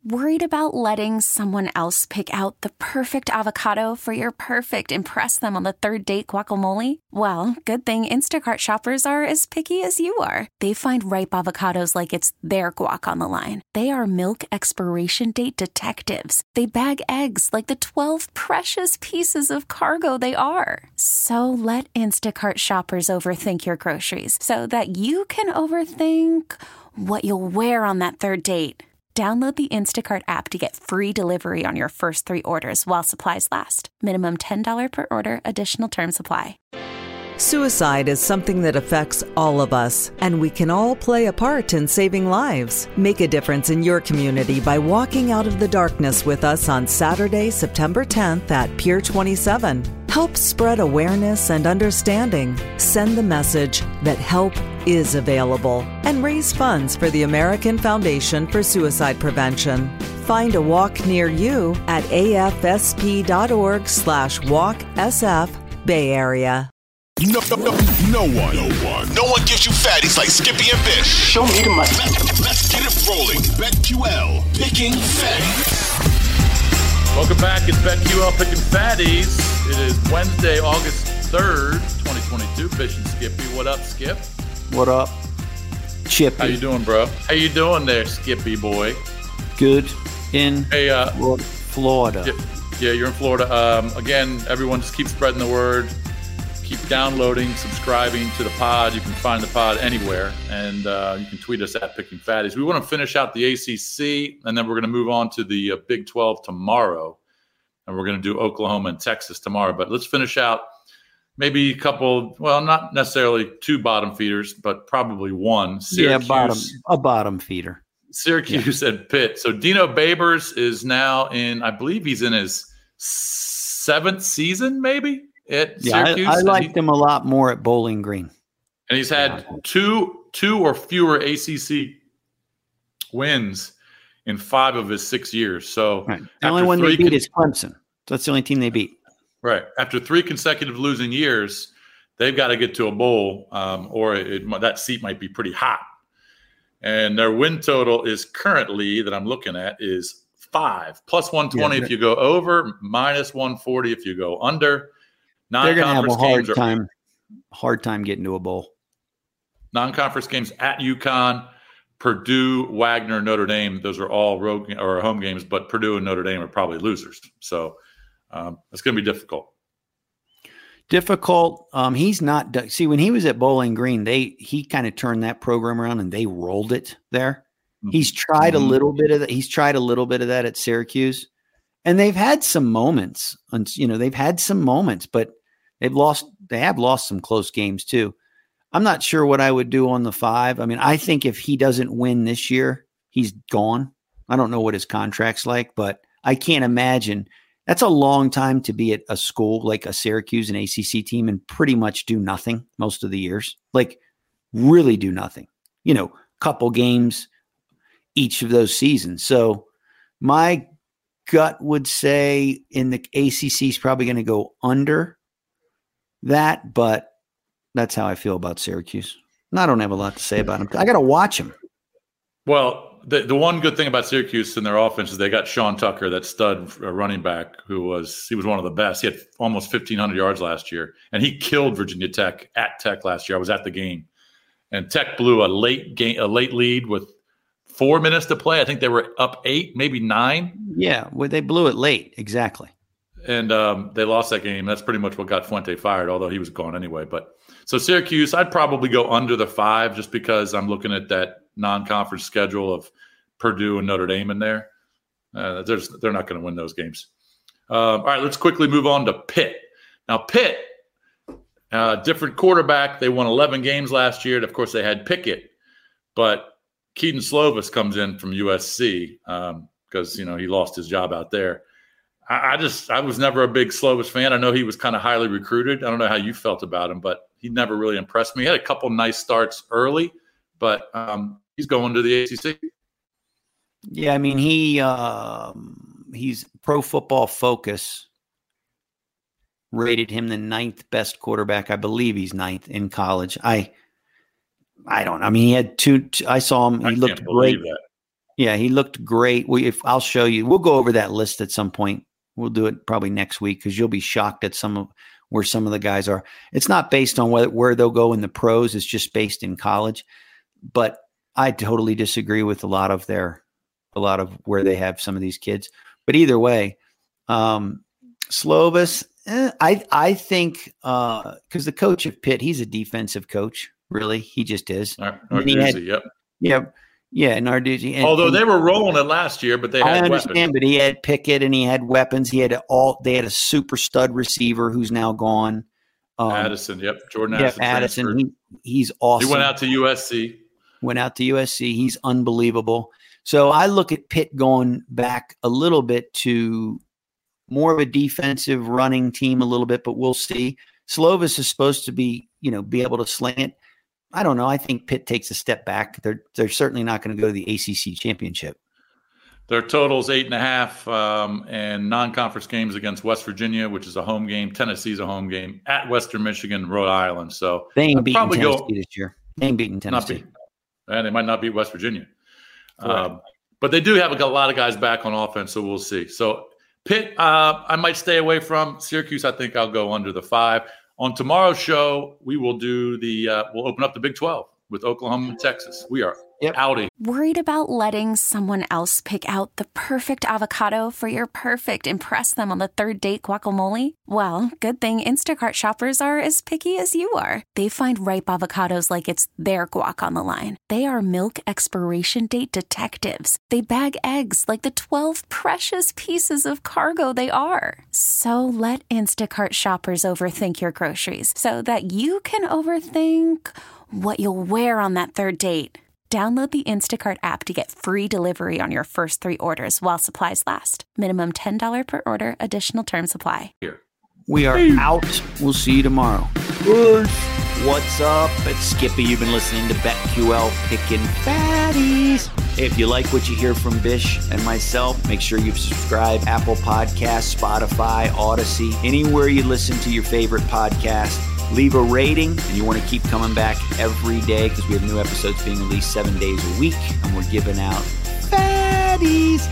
Worried about letting someone else pick out the perfect avocado for your perfect impress them on the third date guacamole? Well, good thing Instacart shoppers are as picky as you are. They find ripe avocados like it's their guac on the line. They are milk expiration date detectives. They bag eggs like the 12 precious pieces of cargo they are. So let Instacart shoppers overthink your groceries so that you can overthink what you'll wear on that third date. Download the Instacart app to get free delivery on your first 3 orders while supplies last. Minimum $10 per order. Additional terms apply. Suicide is something that affects all of us, and we can all play a part in saving lives. Make a difference in your community by walking out of the darkness with us on Saturday, September 10th at Pier 27. Help spread awareness and understanding. Send the message that help is available and raise funds for the American Foundation for Suicide Prevention. Find a walk near you at afsp.org/walksf Bay Area. No one gives you fatties like Skippy and Bish. Show me the money. Let's get it rolling. BetQL picking fatties. Welcome back. It's BetQL picking fatties. It is Wednesday, August 3rd, 2022. Bish and Skippy. What up, Skip? What up, Chippy? How you doing, bro? How you doing there, Skippy boy? Good in Florida. Yeah, you're in Florida. Again, everyone just keep spreading the word. Keep downloading, subscribing to the pod. You can find the pod anywhere, and you can tweet us at Picking Fatties. We want to finish out the ACC, and then we're going to move on to the Big 12 tomorrow, and we're going to do Oklahoma and Texas tomorrow. But let's finish out maybe a couple, well, not necessarily 2 bottom feeders, but probably one. Syracuse, a bottom feeder. Syracuse and Pitt. So Dino Babers is now I believe he's in his 7th season, maybe? At Syracuse. I liked him a lot more at Bowling Green. And he's had two or fewer ACC wins in 5 of his 6 years. So the only one they beat is Clemson. That's the only team they beat. Right. After 3 consecutive losing years, they've got to get to a bowl, or that seat might be pretty hot. And their win total is currently, that I'm looking at, is 5. Plus 120 if you go over, minus 140 if you go under. They're going to have a hard time getting to a bowl. Non-conference games at UConn, Purdue, Wagner, Notre Dame. Those are all road or home games, but Purdue and Notre Dame are probably losers. So it's going to be difficult. He's not. See, when he was at Bowling Green, he kind of turned that program around and they rolled it there. Mm-hmm. He's tried a little bit of that. He's tried a little bit of that at Syracuse, and they've had some moments. And they've had some moments, but they have lost some close games too. I'm not sure what I would do on the 5. I mean, I think if he doesn't win this year, he's gone. I don't know what his contract's like, but I can't imagine. That's a long time to be at a school like a Syracuse, an ACC team, and pretty much do nothing most of the years. Like really do nothing. Couple games each of those seasons. So my gut would say in the ACC is probably going to go under that, but that's how I feel about Syracuse. And I don't have a lot to say about him. I got to watch him. Well, the one good thing about Syracuse and their offense is they got Sean Tucker, that stud running back, he was one of the best. He had almost 1,500 yards last year, and he killed Virginia Tech at Tech last year. I was at the game, and Tech blew a late lead with 4 minutes to play. I think they were up 8, maybe 9. Yeah, well, they blew it late, exactly. And they lost that game. That's pretty much what got Fuente fired, although he was gone anyway. But so Syracuse, I'd probably go under the 5 just because I'm looking at that non-conference schedule of Purdue and Notre Dame in there. They're not going to win those games. All right, let's quickly move on to Pitt. Now, Pitt, different quarterback. They won 11 games last year. And of course, they had Pickett. But Keaton Slovis comes in from USC because, he lost his job out there. I was never a big Slovis fan. I know he was kind of highly recruited. I don't know how you felt about him, but he never really impressed me. He had a couple nice starts early, but he's going to the ACC. Yeah, I mean, he's Pro Football Focus rated him the 9th best quarterback. I believe he's 9th in college. I don't know. I mean, he had two. I saw him. He looked great. Yeah, he looked great. I'll show you. We'll go over that list at some point. We'll do it probably next week because you'll be shocked at where some of the guys are. It's not based on where they'll go in the pros. It's just based in college. But I totally disagree with a lot of where they have some of these kids. But either way, Slovis, I think because the coach of Pitt, he's a defensive coach. Really, he just is. Narduzzi, yep. Yeah, Narduzzi. Although they were rolling it last year, but they had I understand, weapons. But he had Pickett and he had weapons. They had a super stud receiver who's now gone. Addison, Jordan Addison. He's awesome. He went out to USC. He's unbelievable. So I look at Pitt going back a little bit to more of a defensive running team a little bit, but we'll see. Slovis is supposed to be able to sling it. I don't know. I think Pitt takes a step back. They're certainly not going to go to the ACC championship. Their total's 8.5, and non-conference games against West Virginia, which is a home game. Tennessee's a home game at Western Michigan, Rhode Island. So they ain't beating Tennessee this year. They ain't beating Tennessee. And they might not beat West Virginia. But they do have a lot of guys back on offense, so we'll see. So Pitt, I might stay away from. Syracuse, I think I'll go under the 5. On tomorrow's show, we will do we'll open up the Big 12 with Oklahoma and Texas. We are outie. Worried about letting someone else pick out the perfect avocado for your perfect impress them on the third date guacamole? Well, good thing Instacart shoppers are as picky as you are. They find ripe avocados like it's their guac on the line. They are milk expiration date detectives. They bag eggs like the 12 precious pieces of cargo they are. So let Instacart shoppers overthink your groceries so that you can overthink what you'll wear on that third date. Download the Instacart app to get free delivery on your first 3 orders while supplies last. Minimum $10 per order. Additional terms apply. We are out. We'll see you tomorrow. What's up? It's Skippy. You've been listening to BetQL Pickin' Fatties. If you like what you hear from Bish and myself, make sure you subscribe. Apple Podcasts, Spotify, Odyssey, anywhere you listen to your favorite podcast. Leave a rating, and you want to keep coming back every day because we have new episodes being released 7 days a week, and we're giving out fatties.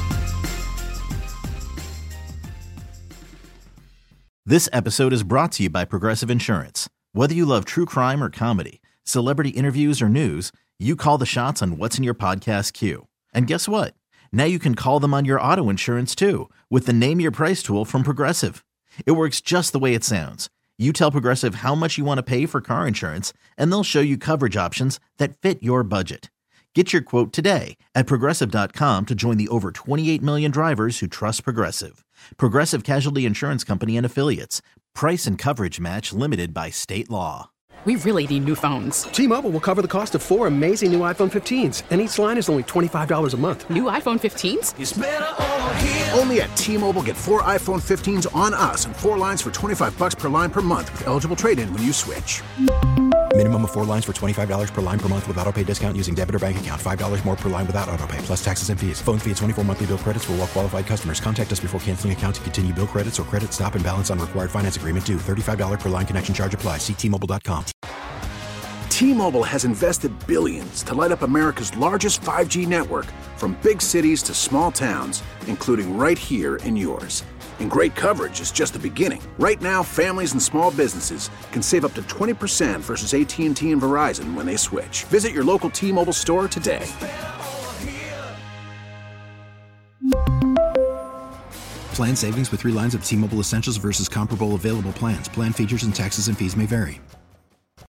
This episode is brought to you by Progressive Insurance. Whether you love true crime or comedy, celebrity interviews or news, you call the shots on what's in your podcast queue. And guess what? Now you can call them on your auto insurance too with the Name Your Price tool from Progressive. It works just the way it sounds. You tell Progressive how much you want to pay for car insurance, and they'll show you coverage options that fit your budget. Get your quote today at Progressive.com to join the over 28 million drivers who trust Progressive. Progressive Casualty Insurance Company and Affiliates. Price and coverage match limited by state law. We really need new phones. T-Mobile will cover the cost of 4 amazing new iPhone 15s, and each line is only $25 a month. New iPhone 15s? It's better over here. Only at T-Mobile, get 4 iPhone 15s on us and 4 lines for $25 per line per month with eligible trade-in when you switch. Minimum of 4 lines for $25 per line per month with autopay discount using debit or bank account. $5 more per line without autopay, plus taxes and fees. Phone fee at 24 monthly bill credits for well-qualified customers. Contact us before canceling account to continue bill credits or credit stop and balance on required finance agreement due. $35 per line connection charge applies. See T-Mobile.com. T-Mobile has invested billions to light up America's largest 5G network, from big cities to small towns, including right here in yours. And great coverage is just the beginning. Right now, families and small businesses can save up to 20% versus AT&T and Verizon when they switch. Visit your local T-Mobile store today. Plan savings with 3 lines of T-Mobile Essentials versus comparable available plans. Plan features and taxes and fees may vary.